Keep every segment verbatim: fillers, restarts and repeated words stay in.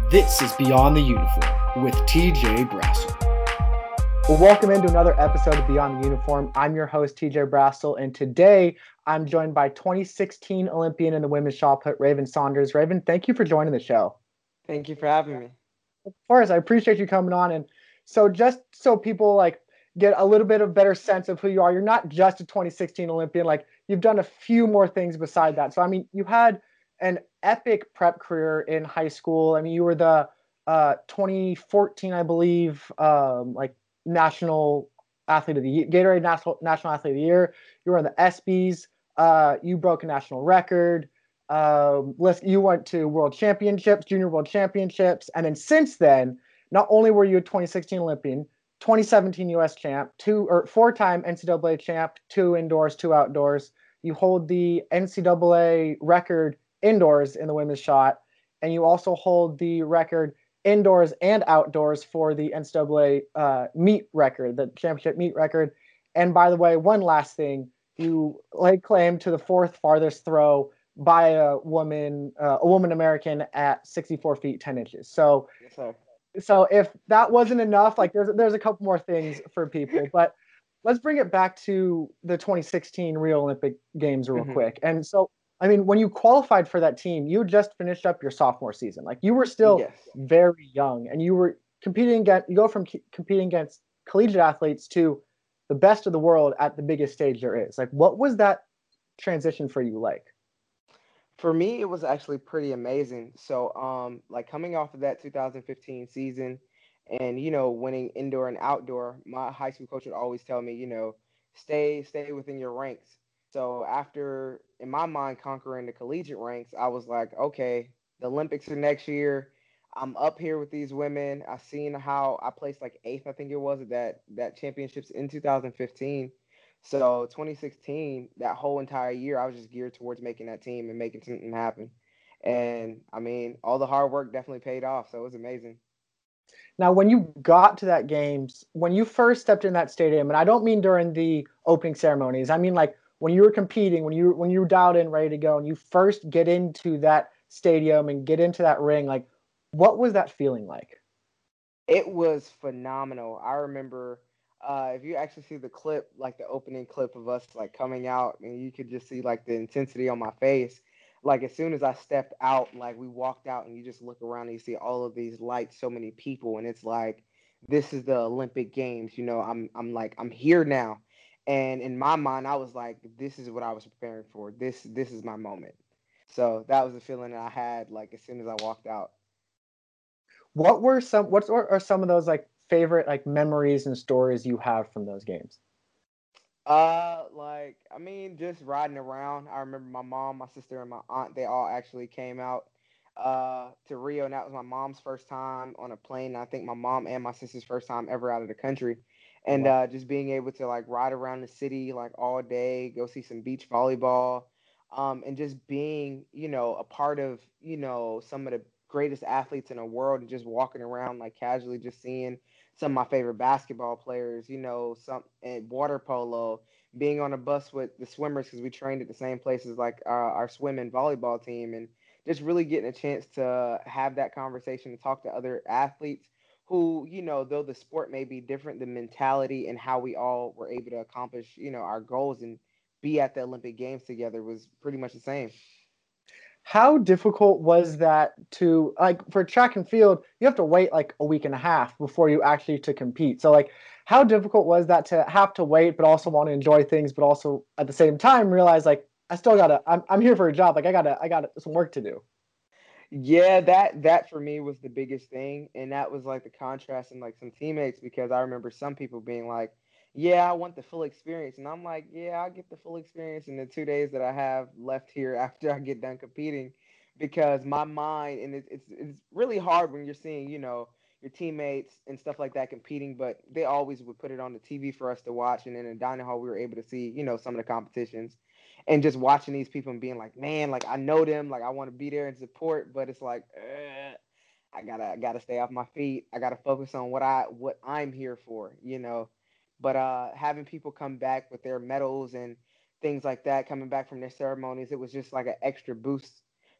This is Beyond the Uniform with T J Brassel. Well, welcome into another episode of Beyond the Uniform. I'm your host, T J Brassel, and today I'm joined by twenty sixteen Olympian in the women's shot put, Raven Saunders. Raven, thank you for joining the show. Thank you for having me. Of course, I appreciate you coming on. And so just so people like get a little bit of better sense of who you are, you're not just a twenty sixteen Olympian. Like you've done a few more things beside that. So, I mean, you had an epic prep career in high school. I mean, you were the uh, twenty fourteen, I believe, um, like national athlete of the year, Gatorade national national athlete of the year. You were on the ESPYs. Uh, you broke a national record. Um, you went to world championships, junior world championships, and then since then, not only were you a twenty sixteen Olympian, twenty seventeen U S champ, two or four-time N C double A champ, two indoors, two outdoors. You hold the N C double A record indoors in the women's shot, and you also hold the record indoors and outdoors for the N C double A uh, meet record, the championship meet record. And by the way, one last thing, you laid claim to the fourth farthest throw by a woman, uh, a woman American at sixty-four feet ten inches. So, yes, sir. so if that wasn't enough, like there's there's a couple more things for people, but let's bring it back to the twenty sixteen Rio Olympic Games real mm-hmm. quick. And so, I mean, when you qualified for that team, you just finished up your sophomore season. Like you were still yes. very young, and you were competing against. You go from c- competing against collegiate athletes to the best of the world at the biggest stage there is. Like, what was that transition for you like? For me, it was actually pretty amazing. So, um, like coming off of that two thousand fifteen season and, you know, winning indoor and outdoor, my high school coach would always tell me, you know, stay, stay within your ranks. So after, in my mind, conquering the collegiate ranks, I was like, okay, the Olympics are next year. I'm up here with these women. I seen how I placed like eighth, I think it was, at that, that championships in two thousand fifteen. So twenty sixteen, that whole entire year, I was just geared towards making that team and making something happen. And I mean, all the hard work definitely paid off. So it was amazing. Now, when you got to that games, when you first stepped in that stadium, and I don't mean during the opening ceremonies, I mean like when you were competing, when you when you were dialed in, ready to go, and you first get into that stadium and get into that ring, like what was that feeling like? It was phenomenal. I remember. Uh, if you actually see the clip, like the opening clip of us like coming out, and you could just see like the intensity on my face. Like as soon as I stepped out, like we walked out, and you just look around and you see all of these lights, so many people, and it's like this is the Olympic Games. You know, I'm I'm like I'm here now, and in my mind, I was like, this is what I was preparing for. This this is my moment. So that was the feeling that I had like as soon as I walked out. What were some? What are some of those like favorite like memories and stories you have from those games? Uh, like I mean, just riding around. I remember my mom, my sister, and my aunt. They all actually came out uh to Rio, and that was my mom's first time on a plane. I think my mom and my sister's first time ever out of the country, and wow. uh, just being able to like ride around the city like all day, go see some beach volleyball, um, and just being you know a part of you know some of the greatest athletes in the world, and just walking around like casually, just seeing some of my favorite basketball players, you know, some and water polo, being on a bus with the swimmers because we trained at the same places like uh, our swim and volleyball team, and just really getting a chance to have that conversation and talk to other athletes who, you know, though the sport may be different, the mentality and how we all were able to accomplish, you know, our goals and be at the Olympic Games together was pretty much the same. How difficult was that to like for track and field, you have to wait like a week and a half before you actually to compete. So like how difficult was that to have to wait but also want to enjoy things but also at the same time realize like I still gotta I'm I'm here for a job, like I gotta I got some work to do. Yeah, that that for me was the biggest thing, and that was like the contrast in like some teammates because I remember some people being like, "Yeah, I want the full experience," and I'm like, "Yeah, I'll get the full experience in the two days that I have left here after I get done competing," because my mind and it's it's it's really hard when you're seeing you know your teammates and stuff like that competing, but they always would put it on the T V for us to watch, and in a dining hall we were able to see you know some of the competitions and just watching these people and being like, man, like I know them, like I want to be there and support, but it's like, uh, I gotta, I gotta stay off my feet. I gotta focus on what I, what I'm here for, you know. But uh, having people come back with their medals and things like that, coming back from their ceremonies, it was just like an extra boost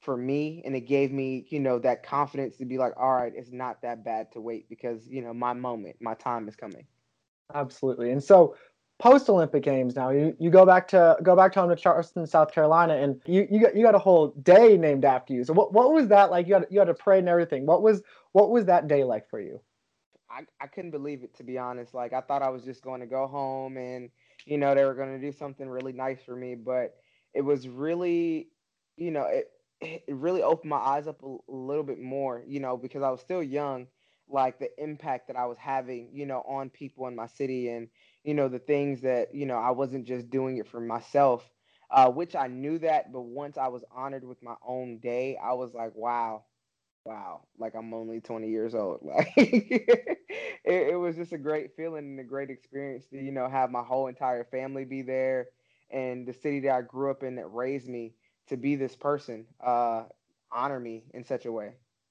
for me, and it gave me, you know, that confidence to be like, all right, it's not that bad to wait because, you know, my moment, my time is coming. Absolutely. And so post Olympic Games now, you, you go back to go back home to Charleston, South Carolina, and you, you got you got a whole day named after you. So what, what was that like? You had you had a parade and everything. What was what was that day like for you? I, I couldn't believe it, to be honest. Like, I thought I was just going to go home and, you know, they were going to do something really nice for me. But it was really, you know, it, it really opened my eyes up a, a little bit more, you know, because I was still young, like the impact that I was having, you know, on people in my city and, you know, the things that, you know, I wasn't just doing it for myself, uh, which I knew that. But once I was honored with my own day, I was like, wow. Wow, like I'm only twenty years old. Like it, it was just a great feeling and a great experience to, you know, have my whole entire family be there and the city that I grew up in that raised me to be this person, uh, honor me in such a way.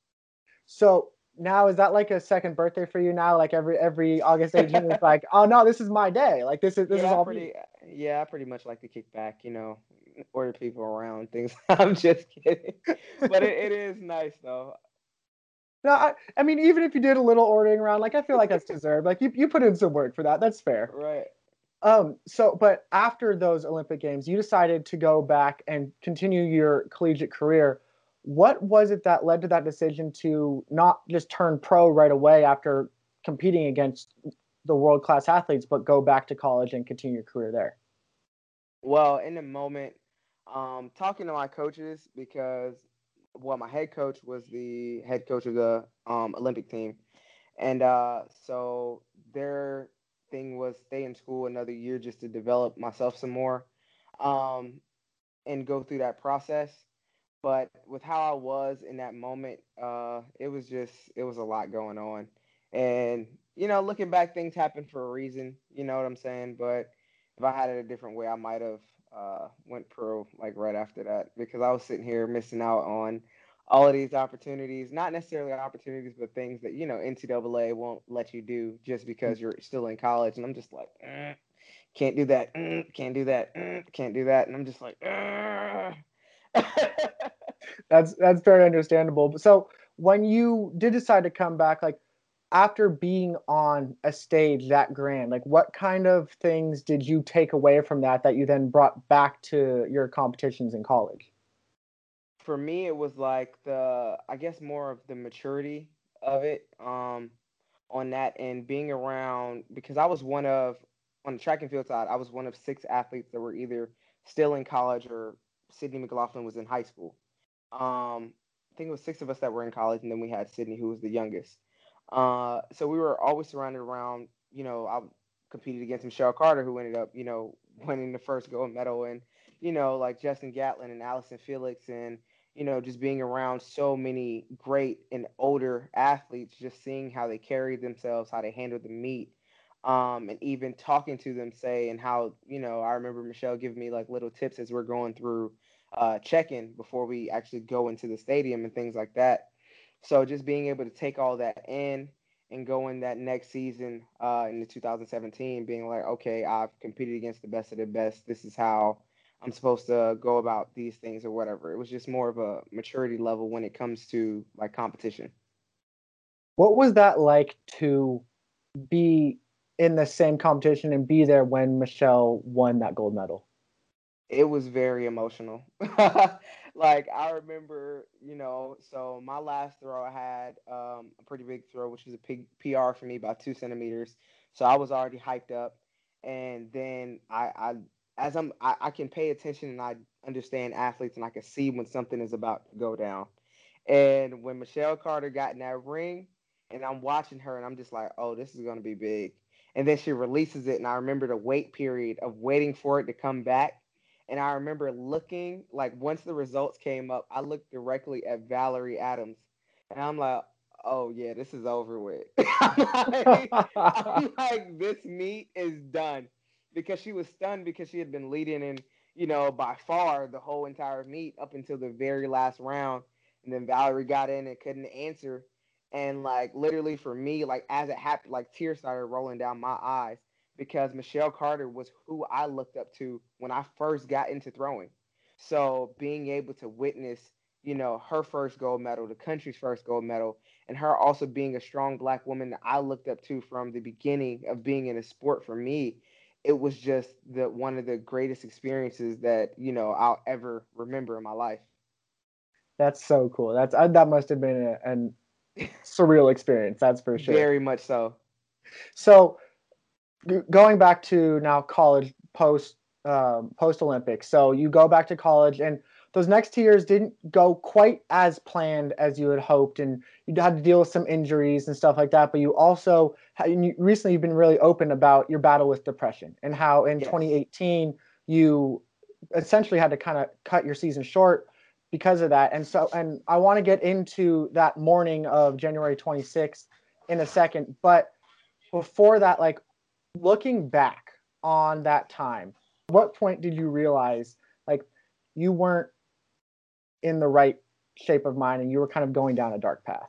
So now is that like a second birthday for you now? Like every every August eighteenth, it's like, oh no, this is my day. Like this is this is Yeah, I all me. pretty yeah, I pretty much like to kick back, you know, order people around things. I'm just kidding. But it, it is nice though. No, I, I mean, even if you did a little ordering around, like I feel like that's deserved. Like you, you put in some work for that. That's fair. Right. Um, so, but after those Olympic Games, you decided to go back and continue your collegiate career. What was it that led to that decision to not just turn pro right away after competing against the world-class athletes, but go back to college and continue your career there? Well, in the moment, um, talking to my coaches because, well, my head coach was the head coach of the um, Olympic team, and uh, so their thing was stay in school another year just to develop myself some more, um, and go through that process. But with how I was in that moment, uh, it was just it was a lot going on, and you know, looking back, things happen for a reason. You know what I'm saying? But if I had it a different way, I might have uh, went pro like right after that because I was sitting here missing out on all of these opportunities, not necessarily opportunities, but things that you know N C double A won't let you do just because you're still in college, and I'm just like. "Eh, can't do that. Mm, can't do that. Mm, can't do that." And I'm just like, That's that's very understandable. But so when you did decide to come back, like after being on a stage that grand, like what kind of things did you take away from that that you then brought back to your competitions in college? for me, it was like the, I guess more of the maturity of it, um, on that and being around because I was one of, on the track and field side, I was one of six athletes that were either still in college or Sydney McLaughlin was in high school. Um, I think it was six of us that were in college, and then we had Sydney, who was the youngest. Uh, so we were always surrounded around, you know, I competed against Michelle Carter, who ended up, you know, winning the first gold medal, and, you know, like Justin Gatlin and Allison Felix, and, you know, just being around so many great and older athletes, just seeing how they carried themselves, how they handled the meet. Um, and even talking to them, say, and how, you know, I remember Michelle giving me like little tips as we're going through uh, check-in before we actually go into the stadium and things like that. So just being able to take all that in and go in that next season uh, in the two thousand seventeen, being like, okay, I've competed against the best of the best. This is how I'm supposed to go about these things or whatever. It was just more of a maturity level when it comes to like competition. What was that like to be in the same competition and be there when Michelle won that gold medal? It was very emotional. Like I remember, you know, so my last throw I had um, a pretty big throw, which was a P- PR for me by two centimeters. So I was already hyped up, and then I, I as I'm, I, I can pay attention and I understand athletes, and I can see when something is about to go down. And when Michelle Carter got in that ring, and I'm watching her, and I'm just like, oh, this is gonna be big. And then she releases it, and I remember the wait period of waiting for it to come back and I remember looking, like, once the results came up, I looked directly at Valerie Adams. And I'm like, oh, yeah, this is over with. I'm like, I'm like, this meet is done. Because she was stunned because she had been leading in, you know, by far the whole entire meet up until the very last round. And then Valerie got in and couldn't answer. And, like, literally for me, like, as it happened, like, tears started rolling down my eyes because Michelle Carter was who I looked up to when I first got into throwing. So being able to witness you know, her first gold medal, the country's first gold medal, and her also being a strong black woman that I looked up to from the beginning of being in a sport for me, it was just the one of the greatest experiences that, you know, I'll ever remember in my life. That's so cool. That's uh, that must have been a, an surreal experience. That's for sure. Very much so. So g- going back to now college post um, post Olympics. So you go back to college, and those next two years didn't go quite as planned as you had hoped, and you had to deal with some injuries and stuff like that. But you also and you, recently you've been really open about your battle with depression and how in Yes. twenty eighteen you essentially had to kind of cut your season short because of that. And so and I want to get into that morning of January twenty-sixth in a second, but before that, like looking back on that time, what point did you realize like you weren't in the right shape of mind and you were kind of going down a dark path?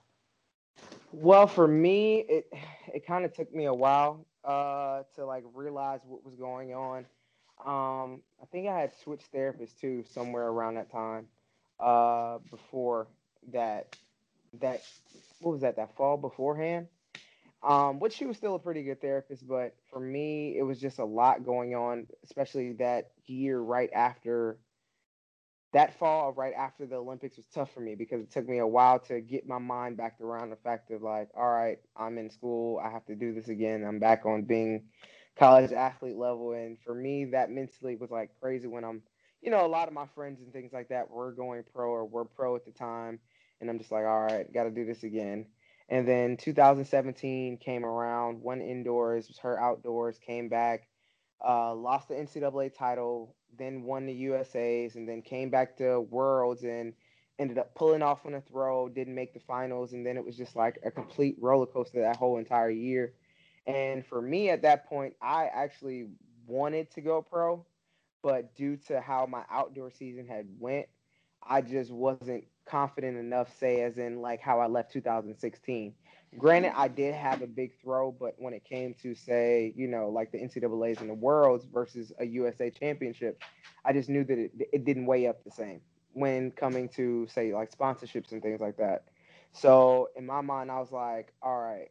Well, for me, it it kind of took me a while uh to like realize what was going on. Um, I think I had switched therapists too somewhere around that time. Uh, before that, that what was that? That fall beforehand. Um, which she was still a pretty good therapist, but for me, it was just a lot going on, especially that year right after that fall right after the Olympics was tough for me because it took me a while to get my mind back around the fact of like, all right, I'm in school, I have to do this again. I'm back on being college athlete level, and for me, that mentally was like crazy when I'm, you know, a lot of my friends and things like that were going pro or were pro at the time, and I'm just like, all right, got to do this again. And then two thousand seventeen came around, won indoors, was hurt outdoors, came back, uh, lost the N C double A title, then won the U S A's, and then came back to Worlds and ended up pulling off on a throw, didn't make the finals, and then it was just like a complete roller coaster that whole entire year. And for me at that point, I actually wanted to go pro, but due to how my outdoor season had went, I just wasn't confident enough, say as in like how I left two thousand sixteen. Granted, I did have a big throw, but when it came to say, you know, like the N C double A's and the Worlds versus a U S A championship, I just knew that it, it didn't weigh up the same when coming to say like sponsorships and things like that. So in my mind, I was like, all right,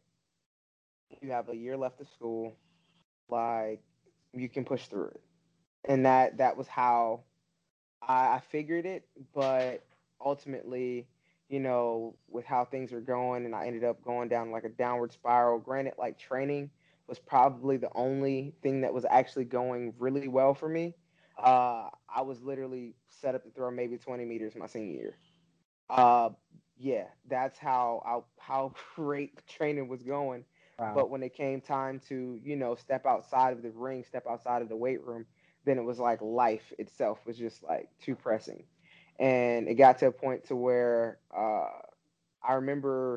you have a year left of school, like you can push through it. And that that was how I, I figured it, but ultimately, you know, with how things were going, and I ended up going down like a downward spiral. Granted, like training was probably the only thing that was actually going really well for me. Uh, I was literally set up to throw maybe twenty meters my senior year. Uh, yeah, that's how I, how great training was going. Wow. But when it came time to, you know, step outside of the ring, step outside of the weight room, then it was like life itself was just like too pressing. And it got to a point to where uh, I remember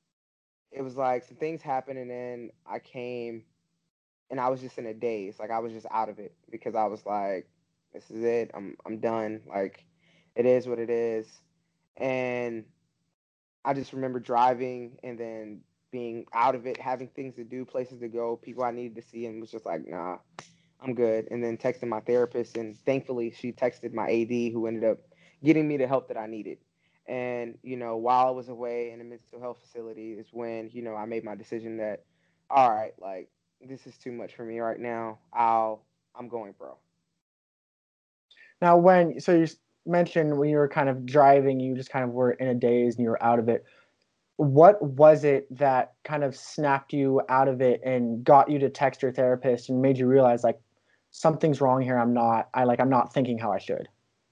it was like some things happened, and then I came and I was just in a daze. Like I was just out of it because I was like, this is it. I'm I'm done. Like it is what it is. And I just remember driving and then being out of it, having things to do, places to go, people I needed to see, and was just like, nah, I'm good. And then texting my therapist, and thankfully she texted my A D, who ended up getting me the help that I needed. And you know, while I was away in a mental health facility, is when you know I made my decision that, all right, like this is too much for me right now. I'll I'm going pro. Now, when so you s- mentioned when you were kind of driving, you just kind of were in a daze and you were out of it. What was it that kind of snapped you out of it and got you to text your therapist and made you realize like something's wrong here? I'm not. I like. I'm not thinking how I should.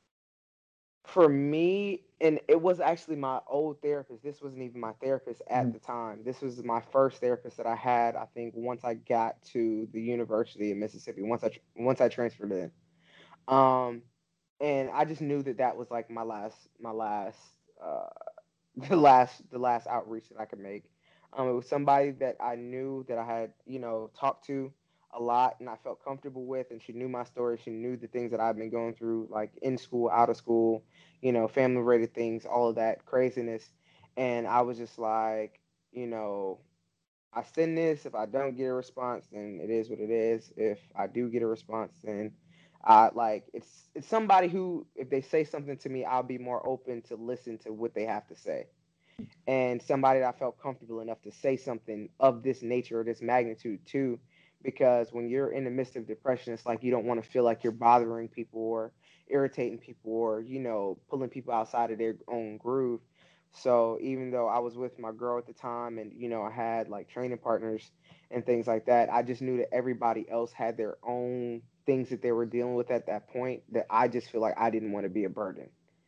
For me, and it was actually my old therapist. This wasn't even my therapist at Mhm. the time. This was my first therapist that I had. I think once I got to the University of Mississippi, once I tr- once I transferred in, um, and I just knew that that was like my last my last uh, the last the last outreach that I could make. Um, it was somebody that I knew that I had you know talked to a lot and I felt comfortable with, and she knew my story. She knew the things that I've been going through, like in school, out of school, you know, family related things, all of that craziness. And I was just like, you know, I send this. If I don't get a response, then it is what it is. If I do get a response, then Uh, like it's it's somebody who, if they say something to me, I'll be more open to listen to what they have to say. And somebody that I felt comfortable enough to say something of this nature or this magnitude to, because when you're in the midst of depression, it's like you don't want to feel like you're bothering people or irritating people or, you know, pulling people outside of their own groove. So even though I was with my girl at the time and, you know, I had like training partners and things like that, I just knew that everybody else had their own things that they were dealing with at that point, that I just feel like I didn't want to be a burden.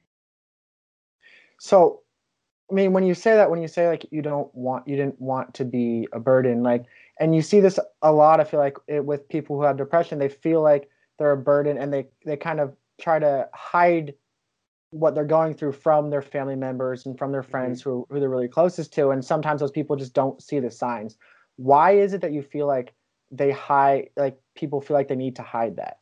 So, I mean, when you say that, when you say like you don't want, you didn't want to be a burden, like, and you see this a lot. I feel like it, with people who have depression, they feel like they're a burden, and they they kind of try to hide what they're going through from their family members and from their hmm friends who who they're really closest to. And sometimes those people just don't see the signs. Why is it that you feel like they hide, like people feel like they need to hide that?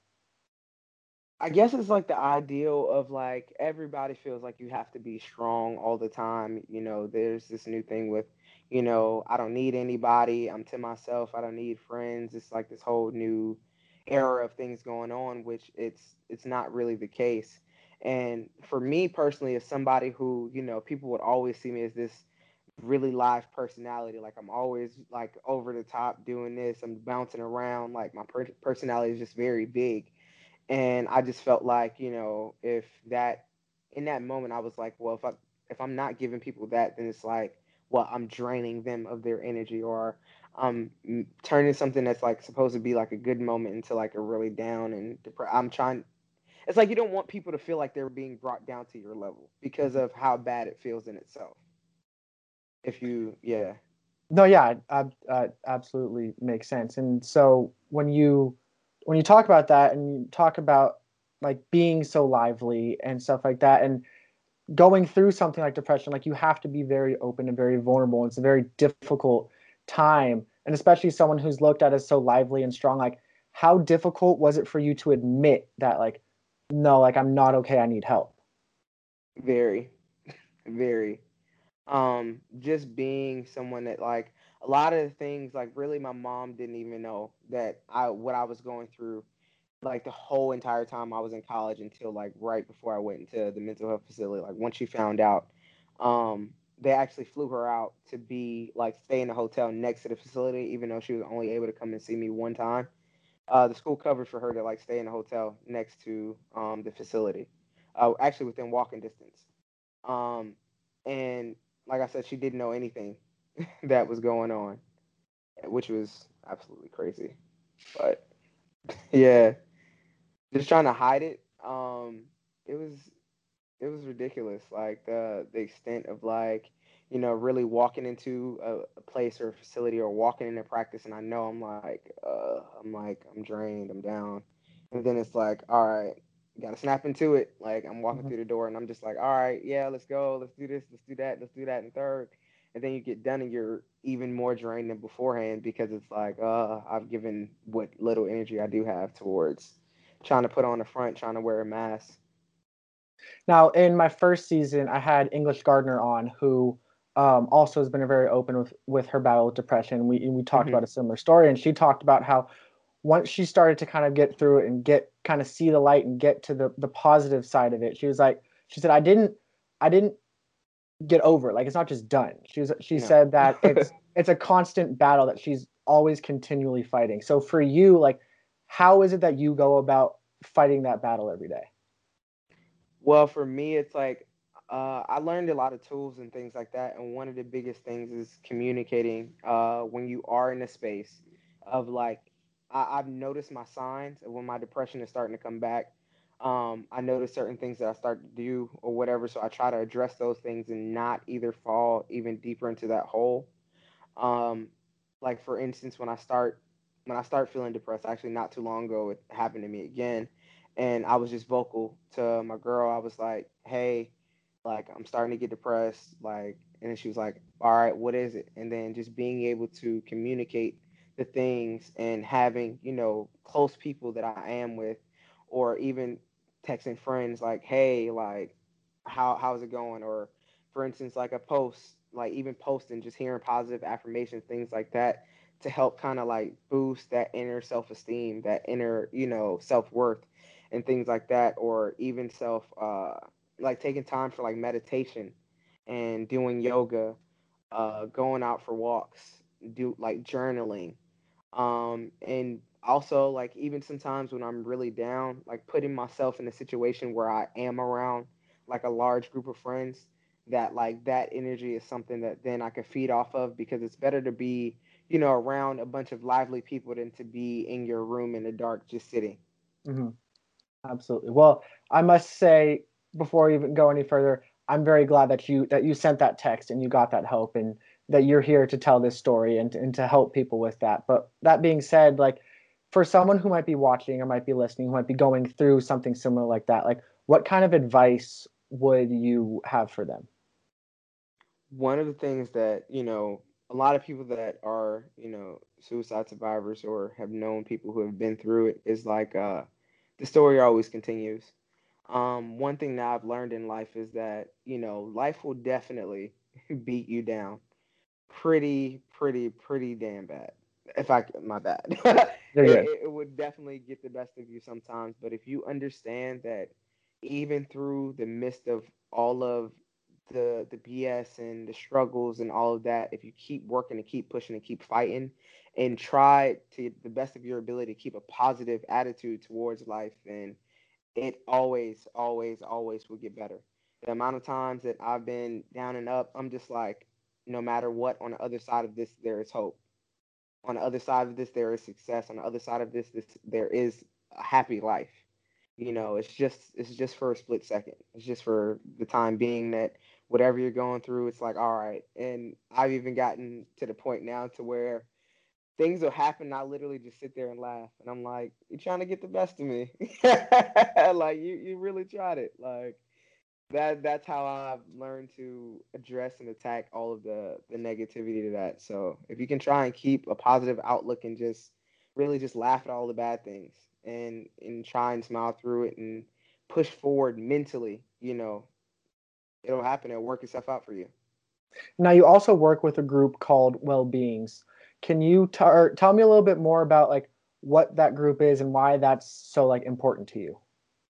I guess it's like the ideal of like everybody feels like you have to be strong all the time. You know, there's this new thing with, you know, I don't need anybody. I'm to myself. I don't need friends. It's like this whole new era of things going on, which it's it's not really the case. And for me personally, as somebody who, you know, people would always see me as this really live personality. Like I'm always like over the top doing this. I'm bouncing around. Like my per- personality is just very big, and I just felt like, you know, if that in that moment I was like, well, if I if I'm not giving people that, then it's like, well, I'm draining them of their energy, or I'm m- turning something that's like supposed to be like a good moment into like a really down and depre- I'm trying. It's like you don't want people to feel like they're being brought down to your level because of how bad it feels in itself. If you, yeah, No, yeah, ab- uh, absolutely makes sense. And so when you when you talk about that and you talk about like being so lively and stuff like that, and going through something like depression, like you have to be very open and very vulnerable. And it's a very difficult time, and especially someone who's looked at as so lively and strong. Like, how difficult was it for you to admit that, like, no, like I'm not okay, I need help? very, very. Um just being someone that like a lot of the things, like really my mom didn't even know that I what I was going through like the whole entire time I was in college until like right before I went into the mental health facility. Like once she found out, um they actually flew her out to be like stay in the hotel next to the facility, even though she was only able to come and see me one time. Uh the school covered for her to like stay in a hotel next to um the facility, uh actually within walking distance. um, and like I said, she didn't know anything that was going on, which was absolutely crazy. But yeah, just trying to hide it. Um, it was it was ridiculous. Like the the extent of like, you know, really walking into a, a place or a facility or walking into practice, and I know I'm like, uh, I'm like, I'm drained, I'm down, and then it's like, all right, gotta snap into it. Like I'm walking Mhm. through the door, and I'm just like, all right, yeah, let's go, let's do this, let's do that, let's do that, and third, and then you get done, and you're even more drained than beforehand because it's like, uh, I've given what little energy I do have towards trying to put on the front, trying to wear a mask. Now, in my first season, I had English Gardner on, who um, also has been very open with with her battle with depression. We we talked hmm about a similar story, and she talked about how once she started to kind of get through it and get kind of see the light and get to the the positive side of it, she was like, she said, I didn't I didn't get over it. Like it's not just done. She was she No. said that it's it's a constant battle that she's always continually fighting. So for you, like, how is it that you go about fighting that battle every day? Well, for me, it's like uh, I learned a lot of tools and things like that, and one of the biggest things is communicating. Uh, when you are in a space of like, I, I've noticed my signs of when my depression is starting to come back. Um, I notice certain things that I start to do or whatever, so I try to address those things and not either fall even deeper into that hole. Um, like for instance, when I start when I start feeling depressed, actually not too long ago, it happened to me again, and I was just vocal to my girl. I was like, "Hey, like I'm starting to get depressed," like, and then she was like, "All right, what is it?" And then just being able to communicate the things and having, you know, close people that I am with, or even texting friends like, "Hey, like, how how's it going?" Or for instance, like a post, like even posting, just hearing positive affirmations, things like that, to help kind of like boost that inner self esteem, that inner, you know, self worth. and things like that, or even self uh like taking time for like meditation and doing yoga, uh going out for walks, do like journaling, um and also like even sometimes when I'm really down, like putting myself in a situation where I am around like a large group of friends, that like that energy is something that then I can feed off of, because it's better to be, you know, around a bunch of lively people than to be in your room in the dark just sitting. Hmm. Absolutely. Well, I must say, before we even go any further, I'm very glad that you that you sent that text and you got that hope, and that you're here to tell this story and, and to help people with that. But that being said, like for someone who might be watching or might be listening, who might be going through something similar like that, like what kind of advice would you have for them? One of the things that, you know, a lot of people that are, you know, suicide survivors or have known people who have been through it is like uh the story always continues. Um, one thing that I've learned in life is that, you know, life will definitely beat you down pretty, pretty, pretty damn bad. If I, my bad. it, You're good. it it would definitely get the best of you sometimes. But if you understand that even through the midst of all of the the B S and the struggles and all of that, if you keep working and keep pushing and keep fighting and try to the best of your ability to keep a positive attitude towards life, then it always, always, always will get better. The amount of times that I've been down and up, I'm just like, no matter what, on the other side of this, there is hope. On the other side of this, there is success. On the other side of this, this there is a happy life. You know, it's just it's just for a split second. It's just for the time being that whatever you're going through, it's like, all right. And I've even gotten to the point now to where things will happen and I literally just sit there and laugh. And I'm like, you're trying to get the best of me. Like you, you really tried it. Like that that's how I've learned to address and attack all of the the negativity to that. So if you can try and keep a positive outlook and just really just laugh at all the bad things and and try and smile through it and push forward mentally, you know, it'll happen. It'll work itself out for you. Now, you also work with a group called Well-Beings. Can you t- or tell me a little bit more about like what that group is and why that's so like important to you?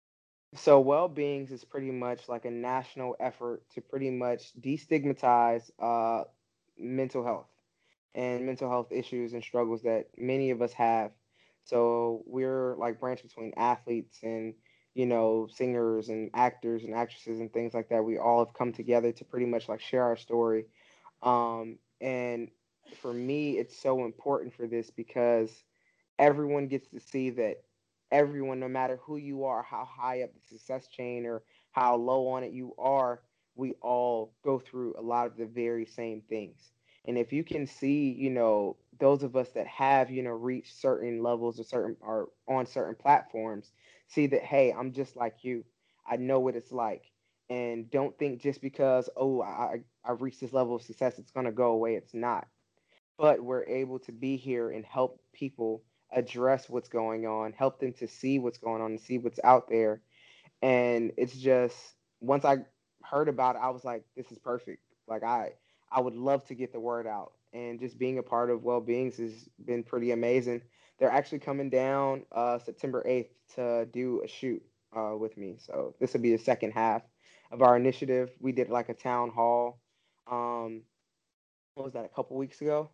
So well-beings is pretty much like a national effort to pretty much destigmatize uh, mental health and mental health issues and struggles that many of us have. So we're like branch between athletes and, you know, singers and actors and actresses and things like that. We all have come together to pretty much like share our story. Um, and for me, it's so important for this because everyone gets to see that everyone, no matter who you are, how high up the success chain or how low on it you are, we all go through a lot of the very same things. And if you can see, you know, those of us that have, you know, reached certain levels or certain are on certain platforms, see that, hey, I'm just like you. I know what it's like. And don't think just because, oh, I, I- I've reached this level of success, it's going to go away. It's not, but we're able to be here and help people address what's going on, help them to see what's going on and see what's out there. And it's just once I heard about it, I was like, this is perfect. Like I I would love to get the word out. And just being a part of Well Beings has been pretty amazing. They're actually coming down uh, September eighth to do a shoot uh, with me. So this will be the second half of our initiative. We did like a town hall. Um, what was that, a couple weeks ago?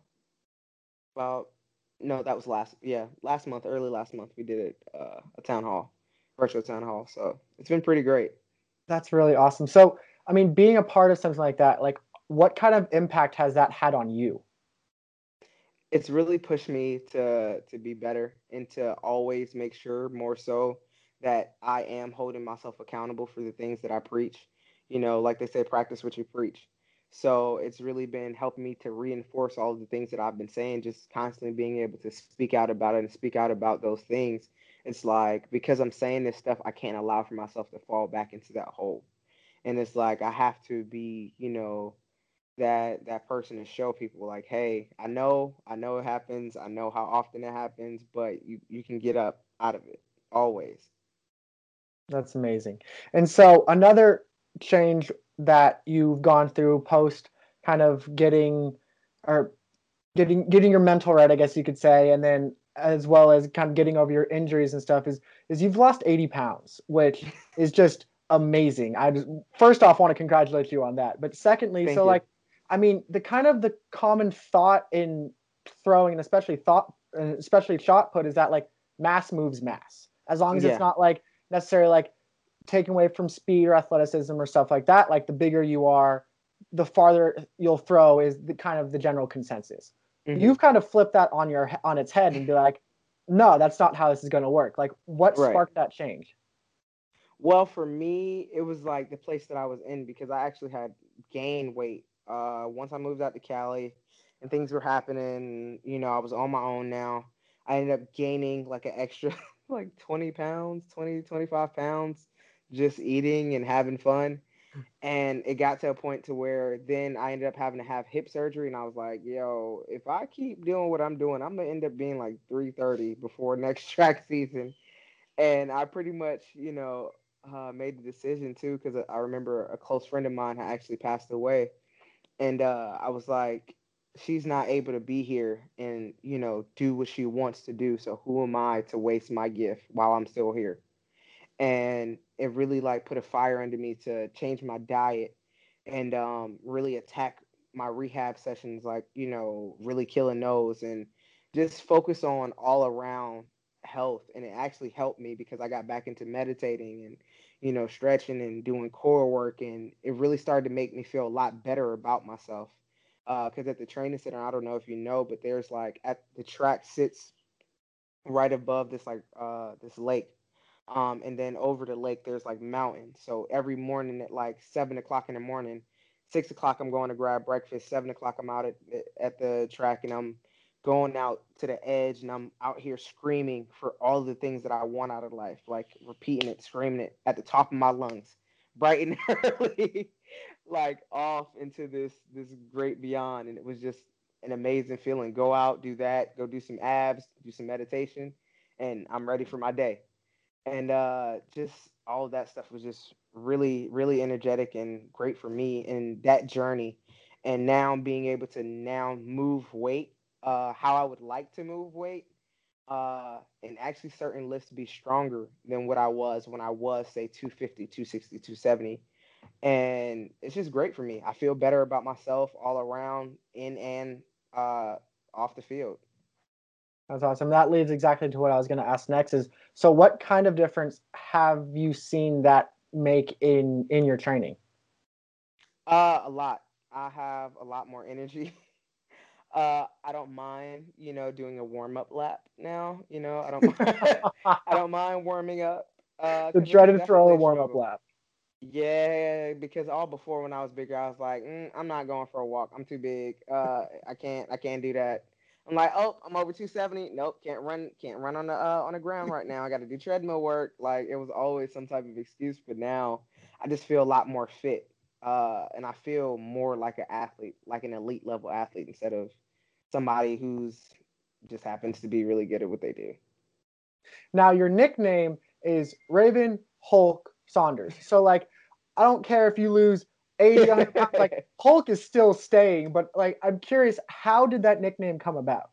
About no, that was last yeah last month, early last month we did it uh, a town hall, virtual town hall. So it's been pretty great. That's really awesome. So, I mean, being a part of something like that, like what kind of impact has that had on you? It's really pushed me to to be better and to always make sure more so that I am holding myself accountable for the things that I preach. You know, like they say, practice what you preach. So it's really been helping me to reinforce all of the things that I've been saying, just constantly being able to speak out about it and speak out about those things. It's like because I'm saying this stuff, I can't allow for myself to fall back into that hole. And it's like I have to be, you know, that that person to show people like, hey, I know, I know it happens, I know how often it happens, but you you can get up out of it always. That's amazing. And so, another change that you've gone through post kind of getting or getting getting your mental right, I guess you could say, and then as well as kind of getting over your injuries and stuff, is is you've lost eighty pounds, which is just amazing. I just first off want to congratulate you on that. But secondly, Thank so you. like, I mean, the kind of the common thought in throwing, and especially thought, and especially shot put, is that like mass moves mass. As long as Yeah. it's not like necessarily like taken away from speed or athleticism or stuff like that. Like the bigger you are, the farther you'll throw is the kind of the general consensus. Mhm. You've kind of flipped that on your on its head and be like, no, that's not how this is going to work. Like, what Right. sparked that change? Well, for me, it was like the place that I was in because I actually had gained weight. Uh, once I moved out to Cali and things were happening, you know, I was on my own now. I ended up gaining like an extra like twenty pounds, twenty, twenty-five pounds just eating and having fun. And it got to a point to where then I ended up having to have hip surgery, and I was like, yo, if I keep doing what I'm doing, I'm gonna end up being like three thirty before next track season. And I pretty much, you know, uh, made the decision too, because I remember a close friend of mine had actually passed away, and uh, I was like, she's not able to be here and you know do what she wants to do. So who am I to waste my gift while I'm still here? And it really like put a fire under me to change my diet and um, really attack my rehab sessions, like you know, really killing those and just focus on all around health. And it actually helped me because I got back into meditating and you know stretching and doing core work, and it really started to make me feel a lot better about myself. Because at the training center, I don't know if you know, but there's like at the track sits right above this like uh this lake, um and then over the lake there's like mountains. So every morning at like seven o'clock in the morning, six o'clock I'm going to grab breakfast, seven o'clock I'm out at, at the track, and I'm going out to the edge, and I'm out here screaming for all the things that I want out of life, like repeating it, screaming it at the top of my lungs, bright and early, like off into this this great beyond. And it was just an amazing feeling. Go out, do that, go do some abs, do some meditation, and I'm ready for my day. And uh, just all of that stuff was just really, really energetic and great for me in that journey. And now being able to now move weight, uh, how I would like to move weight, uh, and actually certain lifts to be stronger than what I was when I was, say, two fifty, two sixty, two seventy. And it's just great for me. I feel better about myself all around, in and uh, off the field. That's awesome. That leads exactly to what I was going to ask next. Is so, what kind of difference have you seen that make in in your training? Uh, a lot. I have a lot more energy. Uh, I don't mind, you know, doing a warm up lap now. You know, I don't mind. I don't mind warming up. Uh, The because it was dreaded thrower definitely a warm up struggle. lap. Yeah, because all before when I was bigger, I was like, mm, I'm not going for a walk. I'm too big. Uh, I can't. I can't do that. I'm like, oh, I'm over two seventy. Nope, can't run. Can't run on the uh, on the ground right now. I got to do treadmill work. Like it was always some type of excuse. But now I just feel a lot more fit. Uh, and I feel more like an athlete, like an elite level athlete, instead of somebody who's just happens to be really good at what they do. Now, your nickname is Raven Hulk Saunders. So, like, I don't care if you lose eighty, one hundred pounds. Like, Hulk is still staying. But, like, I'm curious, how did that nickname come about?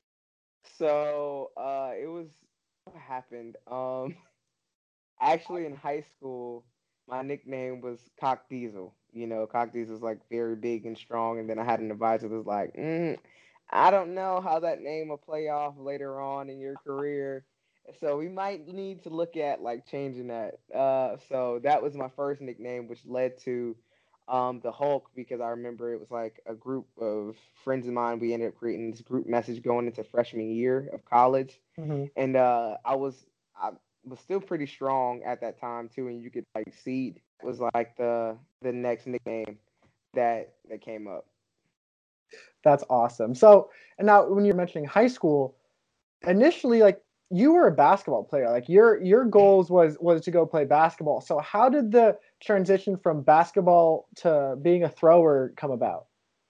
So uh, it was what happened. Um, actually, in high school, my nickname was Cock Diesel. You know, Cock Diesel was like very big and strong, and then I had an advisor that was like, mm, I don't know how that name will play off later on in your career. So we might need to look at like changing that. Uh, so that was my first nickname, which led to um, the Hulk, because I remember it was like a group of friends of mine. We ended up creating this group message going into freshman year of college, Mm-hmm. and uh, I was I was still pretty strong at that time too, and you could like see it was like the the next nickname that that came up. That's awesome. So, and now when you're mentioning high school, initially, like, you were a basketball player. Like, your your goals was was to go play basketball. So, how did the transition from basketball to being a thrower come about?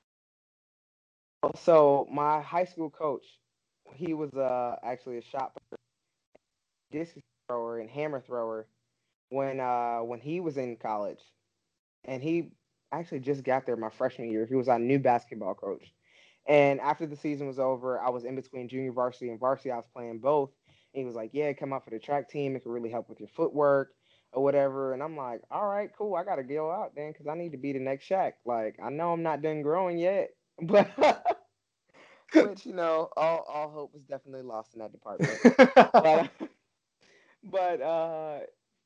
So my high school coach, he was uh actually a shot disc thrower and hammer thrower when uh when he was in college, and he actually just got there my freshman year. He was our new basketball coach, And after the season was over, I was in between junior varsity and varsity. I was playing both. And he was like, "Yeah, come out for the track team. It could really help with your footwork or whatever." And I'm like, "All right, cool. I got to go out then because I need to be the next Shaq. Like, I know I'm not done growing yet, but which, you know, all, all hope was definitely lost in that department. But, but, uh,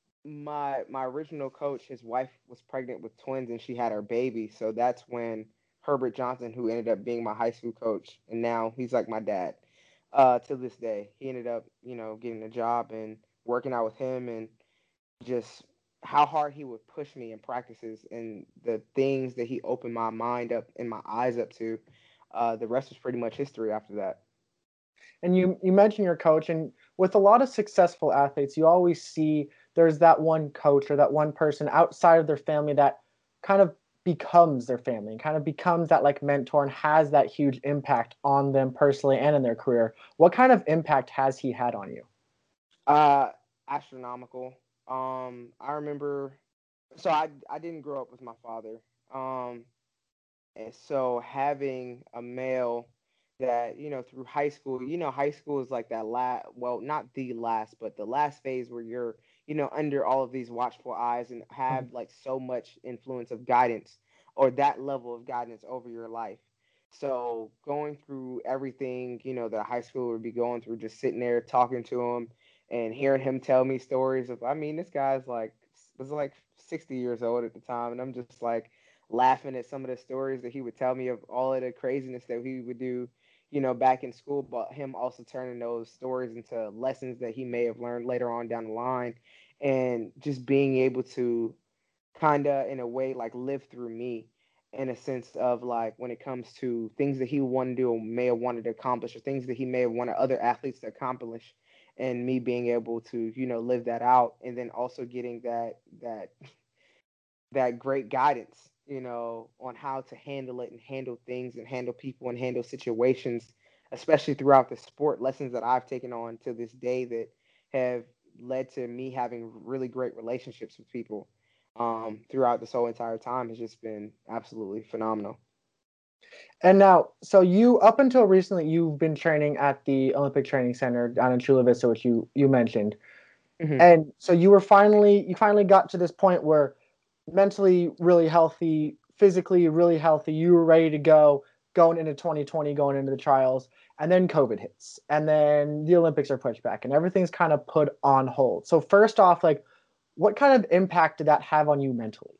my my original coach, his wife was pregnant with twins and she had her baby. So that's when Herbert Johnson, who ended up being my high school coach, and now he's like my dad, uh, to this day. He ended up, you know, getting a job and working out with him and just how hard he would push me in practices and the things that he opened my mind up and my eyes up to. Uh, the rest was pretty much history after that. And you you mentioned your coach, and with a lot of successful athletes, you always see there's that one coach or that one person outside of their family that kind of becomes their family and kind of becomes that like mentor and has that huge impact on them personally and in their career. What kind of impact has he had on you? Uh, Astronomical. Um, I remember. So I I didn't grow up with my father. Um, and so having a male that, you know, through high school, you know, high school is like that last, well, not the last, but the last phase where you're, you know, under all of these watchful eyes and Mhm. have like so much influence of guidance or that level of guidance over your life. So going through everything, you know, that a high schooler would be going through, just sitting there talking to him and hearing him tell me stories of, I mean, this guy's like, was like sixty years old at the time. And I'm just like, laughing at some of the stories that he would tell me of all of the craziness that he would do, you know, back in school, but him also turning those stories into lessons that he may have learned later on down the line and just being able to kind of in a way like live through me in a sense of like when it comes to things that he wanted to do or may have wanted to accomplish or things that he may have wanted other athletes to accomplish and me being able to, you know, live that out and then also getting that that that great guidance, you know, on how to handle it and handle things and handle people and handle situations, especially throughout the sport. Lessons that I've taken on to this day that have led to me having really great relationships with people um, throughout this whole entire time has just been absolutely phenomenal. And now, so you up until recently, you've been training at the Olympic Training Center down in Chula Vista, which you you mentioned. Hmm. And so you were finally you finally got to this point where mentally really healthy, physically really healthy, you were ready to go going into twenty twenty, going into the trials, and then COVID hits. And then the Olympics are pushed back and everything's kind of put on hold. So first off, like what kind of impact did that have on you mentally?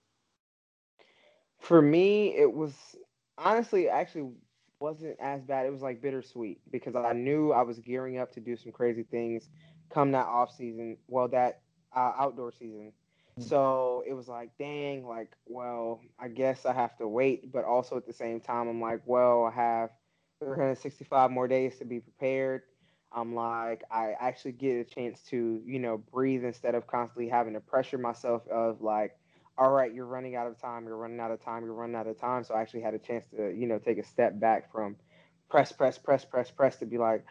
For me, it was honestly actually wasn't as bad. It was like bittersweet because I knew I was gearing up to do some crazy things come that off season. Well, that uh, outdoor season. So it was like, dang, like, well, I guess I have to wait. But also at the same time, I'm like, well, I have three hundred sixty-five more days to be prepared. I'm like, I actually get a chance to, you know, breathe instead of constantly having to pressure myself of like, all right, you're running out of time, you're running out of time, you're running out of time. So I actually had a chance to, you know, take a step back from press, press, press, press, press to be like,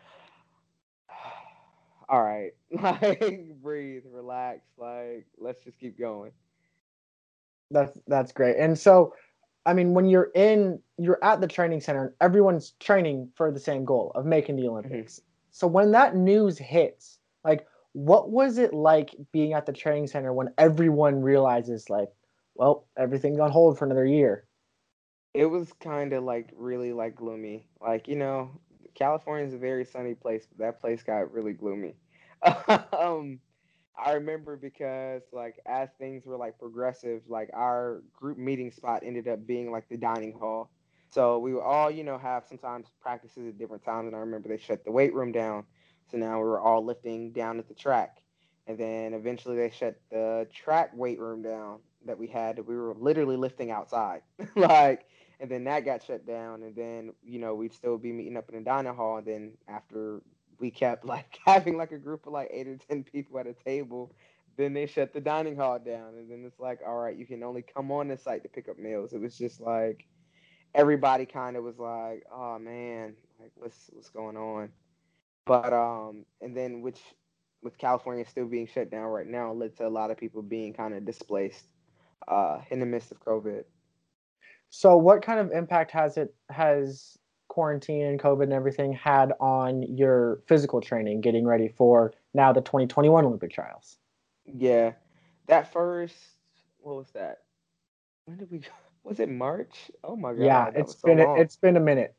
all right, like breathe, relax, like let's just keep going. That's that's great. And so, I mean, when you're in, you're at the training center, and everyone's training for the same goal of making the Hmm. Olympics. So when that news hits, like, what was it like being at the training center when everyone realizes, like, well, everything's on hold for another year? It was kind of like really like gloomy. Like, you know, California is a very sunny place, but that place got really gloomy. um, I remember because like as things were like progressive, like our group meeting spot ended up being like the dining hall. So we would all, you know, have sometimes practices at different times. And I remember they shut the weight room down. So now we were all lifting down at the track. And then eventually they shut the track weight room down that we had. We were literally lifting outside. like, and then that got shut down. And then, you know, we'd still be meeting up in the dining hall. And then after we kept like having like a group of like eight or ten people at a table. Then they shut the dining hall down, and then it's like, all right, you can only come on this site to pick up meals. It was just like everybody kind of was like, oh man, like what's what's going on? But um, and then which with California still being shut down right now led to a lot of people being kind of displaced uh in the midst of COVID. So what kind of impact has it has quarantine and COVID and everything had on your physical training, getting ready for now the twenty twenty-one Olympic trials? Yeah, that first, what was that? When did we go? Was it March? Oh my Yeah, God, that it's was so been a, long. it's been a minute.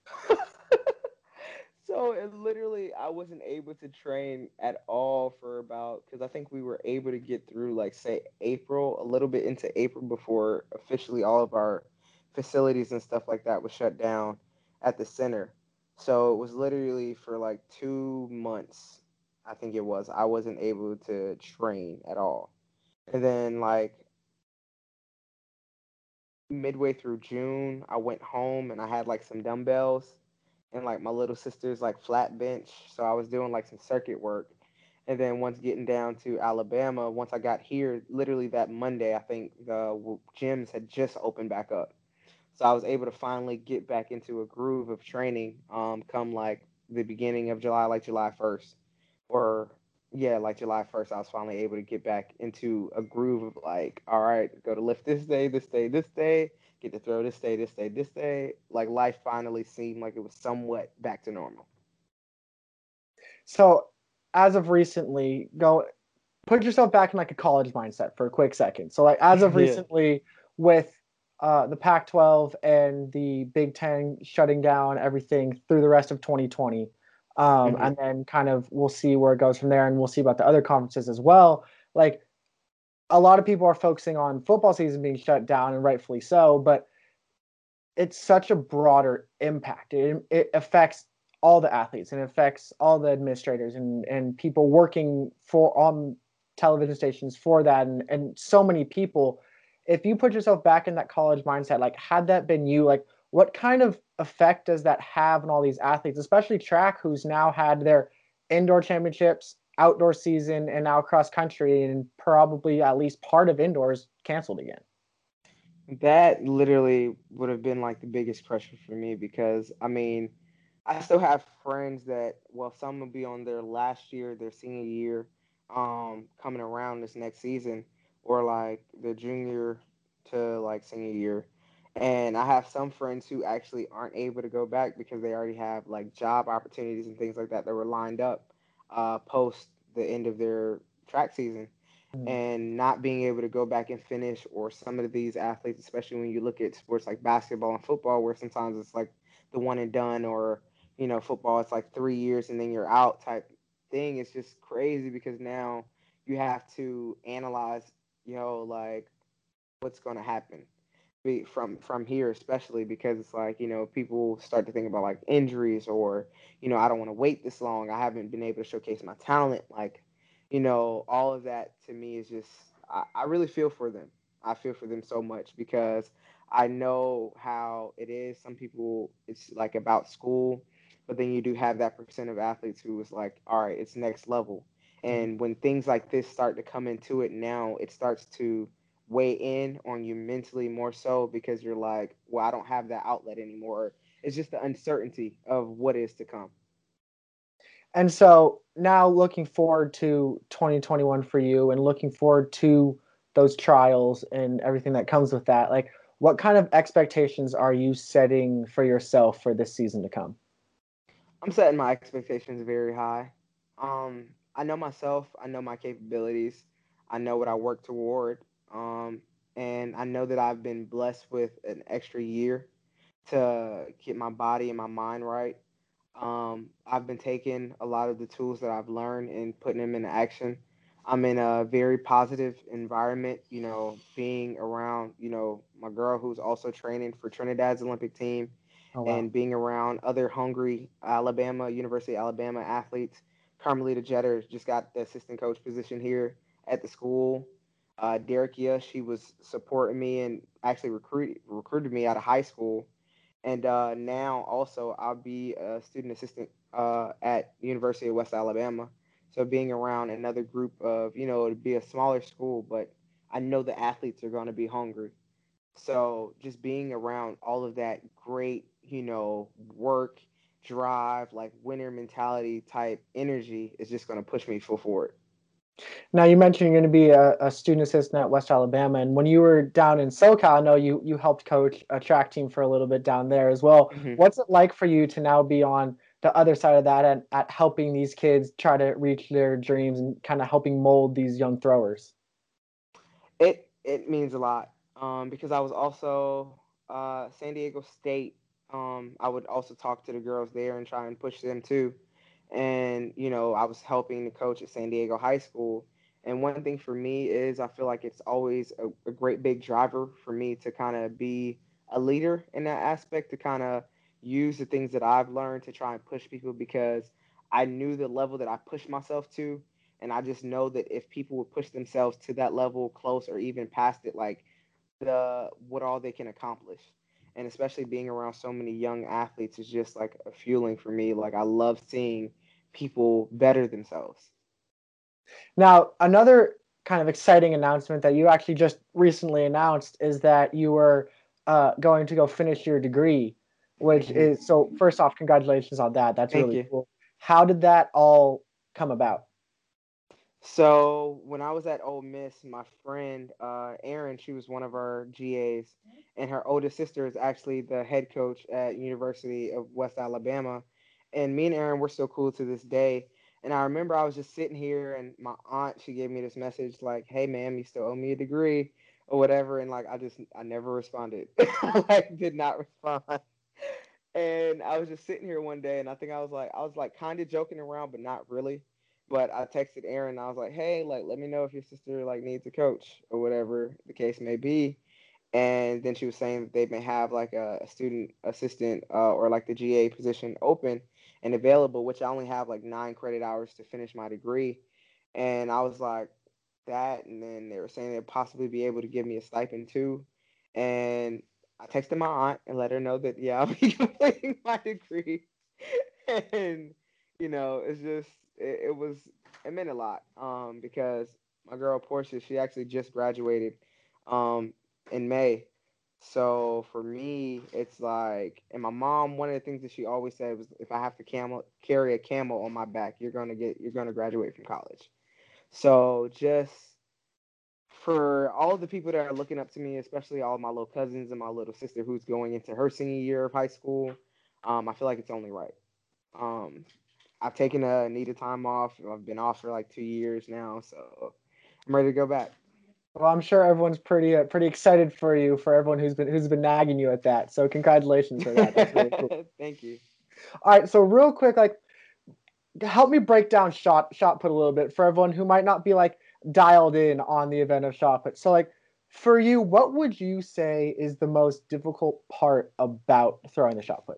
So it literally, I wasn't able to train at all for about, because I think we were able to get through, like, say, April, a little bit into April before officially all of our facilities and stuff like that was shut down at the center. So it was literally for like two months, I think it was, I wasn't able to train at all. And then, like, midway through June, I went home and I had like some dumbbells and like my little sister's like flat bench. So I was doing like some circuit work. And then once getting down to Alabama, once I got here, literally that Monday, I think the w- gyms had just opened back up. So I was able to finally get back into a groove of training um, come like the beginning of July, like July first. Or yeah, like July first, I was finally able to get back into a groove of like, all right, go to lift this day, this day, this day, get to throw this day, this day, this day. Like life finally seemed like it was somewhat back to normal. So, as of recently, go put yourself back in like a college mindset for a quick second. So, like as of Yeah. recently, with uh, the Pac twelve and the Big Ten shutting down everything through the rest of twenty twenty, um, hmm and then kind of we'll see where it goes from there, and we'll see about the other conferences as well. Like a lot of people are focusing on football season being shut down, and rightfully so, but it's such a broader impact. It, it affects all the athletes and it affects all the administrators and, and people working for on television stations for that and, and so many people. If you put yourself back in that college mindset, like had that been you, like what kind of effect does that have on all these athletes, especially track, who's now had their indoor championships, outdoor season, and now cross country and probably at least part of indoors canceled again? That literally would have been like the biggest pressure for me because I mean, I still have friends that, well, some will be on their last year, their senior year, um, coming around this next season, or like their junior to like senior year. And I have some friends who actually aren't able to go back because they already have like job opportunities and things like that that were lined up uh, post the end of their track season, Mm. and not being able to go back and finish, or some of these athletes, especially when you look at sports like basketball and football, where sometimes it's like the one and done, or you know, football it's like three years and then you're out type thing. It's just crazy because now you have to analyze, you know, like what's going to happen be- from from here, especially because it's like, you know, people start to think about like injuries, or you know, I don't want to wait this long, I haven't been able to showcase my talent, like, you know, all of that to me is just, I, I really feel for them. I feel for them so much because I know how it is. Some people, it's like about school, but then you do have that percent of athletes who is like, all right, it's next level. Mhm. And when things like this start to come into it now, it starts to weigh in on you mentally more so because you're like, well, I don't have that outlet anymore. It's just the uncertainty of what is to come. And so now looking forward to twenty twenty-one for you and looking forward to those trials and everything that comes with that, like what kind of expectations are you setting for yourself for this season to come? I'm setting my expectations very high. Um, I know myself. I know my capabilities. I know what I work toward. Um, and I know that I've been blessed with an extra year to get my body and my mind right. Um, I've been taking a lot of the tools that I've learned and putting them into action. I'm in a very positive environment, you know, being around, you know, my girl who's also training for Trinidad's Olympic team, Oh wow. and being around other hungry Alabama, University of Alabama athletes. Carmelita Jeter just got the assistant coach position here at the school. Uh, Derekia, she was supporting me and actually recruit, recruited me out of high school, and uh, now also I'll be a student assistant uh, at University of West Alabama. So being around another group of, you know, it'd be a smaller school, but I know the athletes are going to be hungry. So just being around all of that great, you know, work, drive, like winner mentality type energy is just going to push me full forward. Now you mentioned you're going to be a, a student assistant at West Alabama, and when you were down in SoCal, I know you you helped coach a track team for a little bit down there as well. Hmm. What's it like for you to now be on the other side of that and at helping these kids try to reach their dreams and kind of helping mold these young throwers? It it means a lot um, because I was also uh, San Diego State. Um, I would also talk to the girls there and try and push them too. And you know, I was helping the coach at San Diego High School. And one thing for me is I feel like it's always a, a great big driver for me to kind of be a leader in that aspect, to kind of use the things that I've learned to try and push people, because I knew the level that I pushed myself to, and I just know that if people would push themselves to that level, close or even past it, like the what all they can accomplish. And especially being around so many young athletes is just like a fueling for me. Like I love seeing people better themselves. Now, another kind of exciting announcement that you actually just recently announced is that you were uh, going to go finish your degree, which Hmm. is so. First off, congratulations on that. That's Thank really you. cool. How did that all come about? So when I was at Ole Miss, my friend uh, Erin, she was one of our G As, and her oldest sister is actually the head coach at University of West Alabama. And me and Erin, we're still cool to this day. And I remember I was just sitting here, and my aunt, she gave me this message like, "Hey, ma'am, you still owe me a degree or whatever." And like, I just, I never responded. I like, did not respond. And I was just sitting here one day, and I think I was like, I was like kind of joking around, but not really. But I texted Erin, and I was like, "Hey, like, let me know if your sister like needs a coach or whatever the case may be." And then she was saying that they may have like a, a student assistant uh, or like the G A position open and available, which I only have like nine credit hours to finish my degree. And I was like, that. And then they were saying they'd possibly be able to give me a stipend too. And I texted my aunt and let her know that, yeah, I'll be completing my degree. And, you know, it's just, it, it was, it meant a lot um, because my girl Portia, she actually just graduated um, in May. So for me, it's like, and my mom, one of the things that she always said was, if I have to camel carry a camel on my back, you're gonna get, you're gonna graduate from college. So just for all of the people that are looking up to me, especially all of my little cousins and my little sister who's going into her senior year of high school, um, I feel like it's only right. Um, I've taken a needed time off. I've been off for like two years now, so I'm ready to go back. Well, I'm sure everyone's pretty uh, pretty excited for you, for everyone who's been who's been nagging you at that. So congratulations for that. That's really cool. Thank you. All right, so real quick, like help me break down shot shot put a little bit for everyone who might not be like dialed in on the event of shot put. So like for you, what would you say is the most difficult part about throwing the shot put?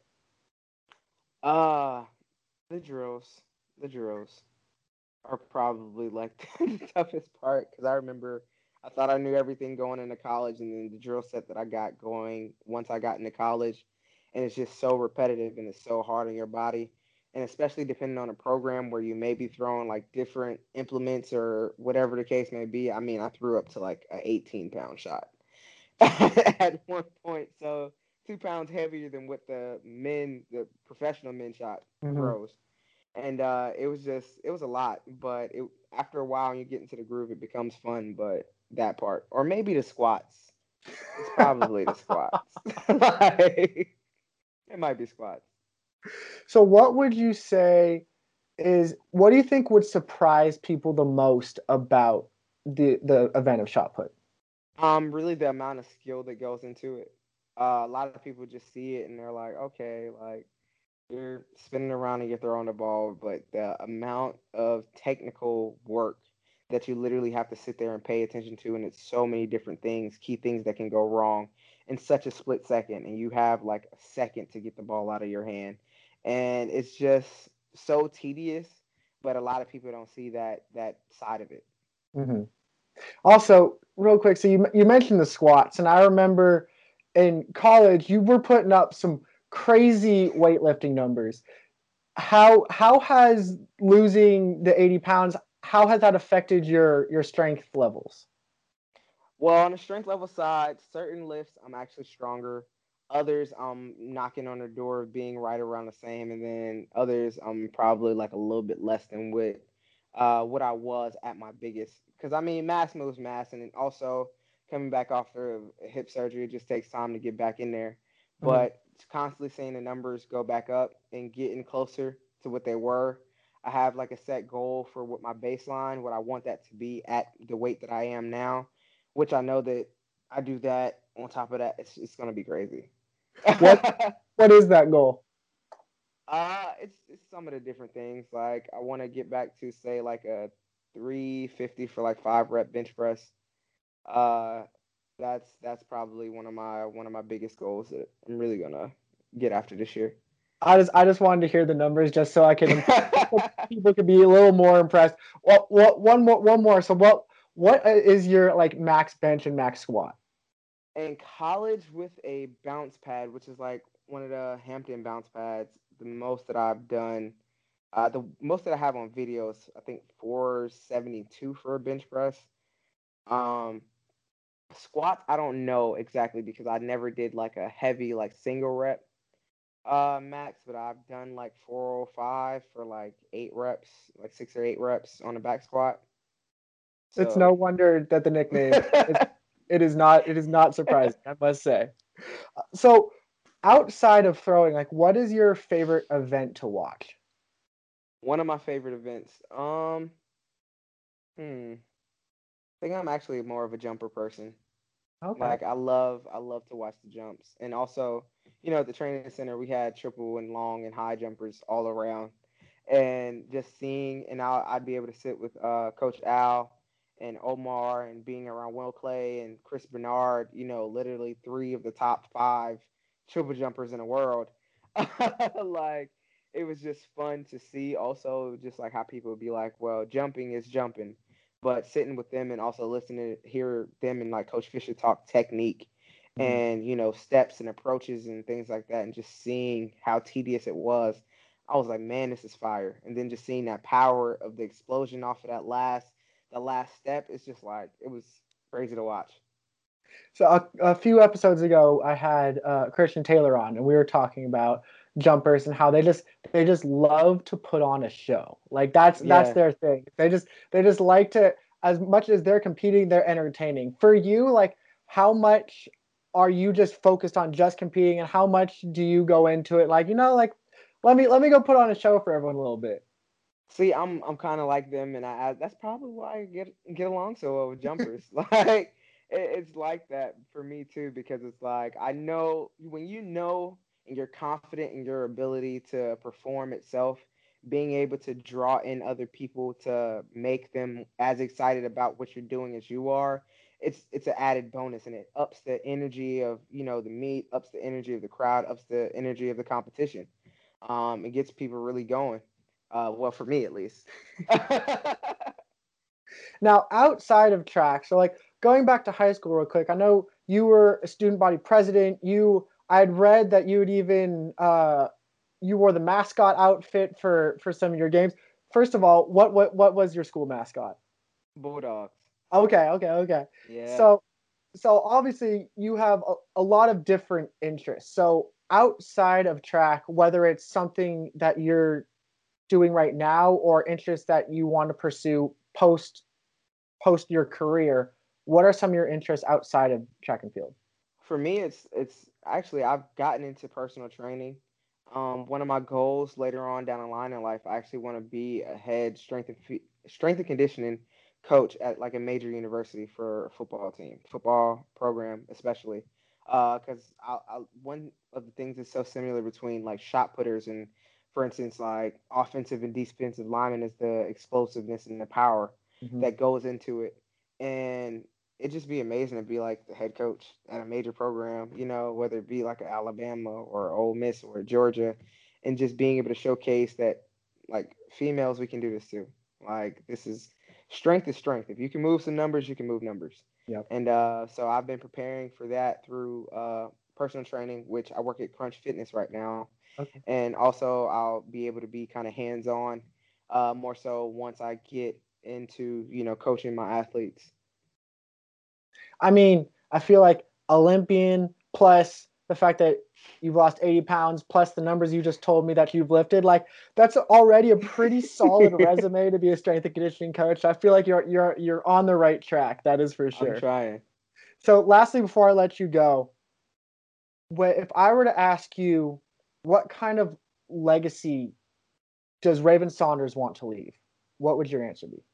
Uh, the drills, the drills are probably like the toughest part, because I remember I thought I knew everything going into college, and then the drill set that I got going once I got into college, and it's just so repetitive and it's so hard on your body, and especially depending on a program where you may be throwing like different implements or whatever the case may be. I mean, I threw up to like an eighteen pound shot at one point, so two pounds heavier than what the men, the professional men shot Mm-hmm. throws. And uh, it was just, it was a lot, but it, after a while, you get into the groove, it becomes fun. But that part, or maybe the squats, it's probably the squats. Like, it might be squats. So what would you say is what do you think would surprise people the most about the the event of shot put? Um, really, the amount of skill that goes into it. Uh, a lot of people just see it and they're like, okay, like you're spinning around and you're throwing the ball, but the amount of technical work that you literally have to sit there and pay attention to, and it's so many different things, key things that can go wrong in such a split second, and you have like a second to get the ball out of your hand, and it's just so tedious. But a lot of people don't see that that side of it. Mm-hmm. Also, real quick, so you you mentioned the squats, and I remember in college you were putting up some crazy weightlifting numbers. How how has losing the eighty pounds, how has that affected your your strength levels? Well, on the strength level side, certain lifts I'm actually stronger. Others I'm knocking on the door of being right around the same, and then others I'm probably like a little bit less than what uh, what I was at my biggest. Because I mean, mass moves mass, and then also coming back after hip surgery, it just takes time to get back in there. Mhm. But constantly seeing the numbers go back up and getting closer to what they were, I have like a set goal for what my baseline, what I want that to be at the weight that I am now, which I know that I do that. On top of that, it's it's gonna be crazy. What what is that goal? Uh, it's it's some of the different things. Like I want to get back to say like a three fifty for like five rep bench press. Uh, that's that's probably one of my one of my biggest goals that I'm really gonna get after this year. I just I just wanted to hear the numbers just so I can people, people could be a little more impressed. What what one more one more. So what what is your like max bench and max squat? In college with a bounce pad, which is like one of the Hampton bounce pads, the most that I've done, uh, the most that I have on videos, I think four seventy-two for a bench press. Um, Squats, I don't know exactly because I never did like a heavy like single rep uh max, but I've done like four oh five for like eight reps, like six or eight reps on a back squat. It's no So wonder that the nickname is it is not it is not surprising, I must say. So outside of throwing, like what is your favorite event to watch? one of my favorite events. Um, hmm, I think I'm actually more of a jumper person. Okay. Like I love I love to watch the jumps. And also, you know, at the training center we had triple and long and high jumpers all around. And just seeing and I'll, I'd be able to sit with uh, Coach Al and Omar and being around Will Clay and Chris Bernard, you know, literally three of the top five triple jumpers in the world. Like it was just fun to see also just like how people would be like, well, jumping is jumping, but sitting with them and also listening to hear them and like Coach Fisher talk technique Mhm. and you know steps and approaches and things like that, and just seeing how tedious it was, I was like, man, this is fire. And then just seeing that power of the explosion off of that last the last step, it's just like it was crazy to watch. So a, a few episodes ago, I had uh, Christian Taylor on, and we were talking about jumpers and how they just they just love to put on a show. Like that's that's Yeah. their thing. They just they just like to, as much as they're competing, they're entertaining. For you, like how much are you just focused on just competing, and how much do you go into it? Like you know, like let me let me go put on a show for everyone a little bit. See, I'm I'm kind of like them, and I, I that's probably why I get get along so well with jumpers. Like it, it's like that for me too, because it's like I know when you know and you're confident in your ability to perform itself, being able to draw in other people to make them as excited about what you're doing as you are, it's it's an added bonus, and it ups the energy of you know the meet, ups the energy of the crowd, ups the energy of the competition. Um, it gets people really going. Uh, well, for me at least. Now, outside of track, so like going back to high school real quick, I know you were a student body president. You, I'd read that you would even uh, you wore the mascot outfit for for some of your games. First of all, what what what was your school mascot? Bulldogs. Okay, okay, okay. Yeah. So so obviously you have a, a lot of different interests. So outside of track, whether it's something that you're doing right now or interests that you want to pursue post post your career, what are some of your interests outside of track and field? For me, it's it's actually I've gotten into personal training. Um, one of my goals later on down the line in life, I actually want to be a head strength and fe- strength and conditioning coach at like a major university for a football team, football program especially. Because I, I, one of the things that's so similar between like shot putters and, for instance, like offensive and defensive linemen is the explosiveness and the power Mm-hmm. that goes into it. And it'd just be amazing to be like the head coach at a major program, you know, whether it be like a Alabama or Ole Miss or Georgia, and just being able to showcase that like females we can do this too. Like this is strength is strength. If you can move some numbers, you can move numbers. Yep. And uh, so I've been preparing for that through uh, personal training, which I work at Crunch Fitness right now, Okay. and also I'll be able to be kind of hands on, uh, more so once I get into you know coaching my athletes. I mean, I feel like Olympian plus the fact that you've lost eighty pounds plus the numbers you just told me that you've lifted, like that's already a pretty solid resume to be a strength and conditioning coach. I feel like you're you're you're on the right track. That is for sure. I'm trying. So lastly, before I let you go, if I were to ask you what kind of legacy does Raven Saunders want to leave, what would your answer be?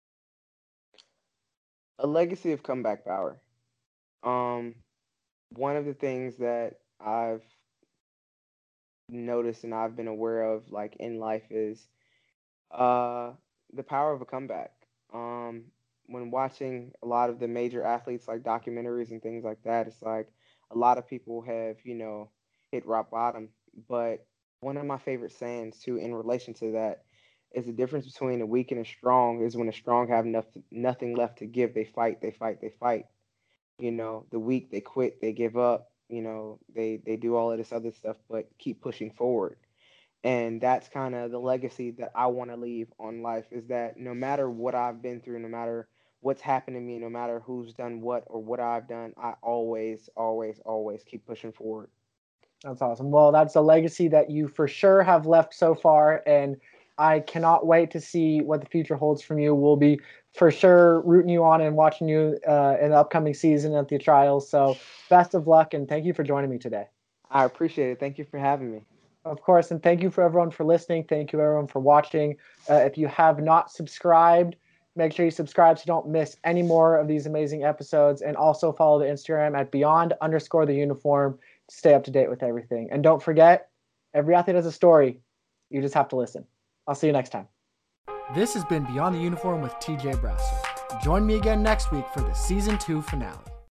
A legacy of comeback power. Um, one of the things that I've noticed and I've been aware of, like in life, is uh, the power of a comeback. Um, when watching a lot of the major athletes, like documentaries and things like that, it's like a lot of people have, you know, hit rock bottom. But one of my favorite sayings too, in relation to that, is the difference between a weak and a strong is when the strong have nothing, nothing left to give. They fight, they fight, they fight. You know, the weak, they quit, they give up. You know, they they do all of this other stuff, but keep pushing forward. And that's kind of the legacy that I want to leave on life, is that no matter what I've been through, no matter what's happened to me, no matter who's done what or what I've done, I always, always, always keep pushing forward. That's awesome. Well, that's a legacy that you for sure have left so far, and I cannot wait to see what the future holds from you. We'll be for sure rooting you on and watching you uh, in the upcoming season at the trials. So best of luck, and thank you for joining me today. I appreciate it. Thank you for having me. Of course, and thank you for everyone for listening. Thank you everyone for watching. Uh, if you have not subscribed, make sure you subscribe so you don't miss any more of these amazing episodes, and also follow the Instagram at beyond underscore the uniform to stay up to date with everything. And don't forget, every athlete has a story. You just have to listen. I'll see you next time. This has been Beyond the Uniform with T J Brasser. Join me again next week for the season two finale.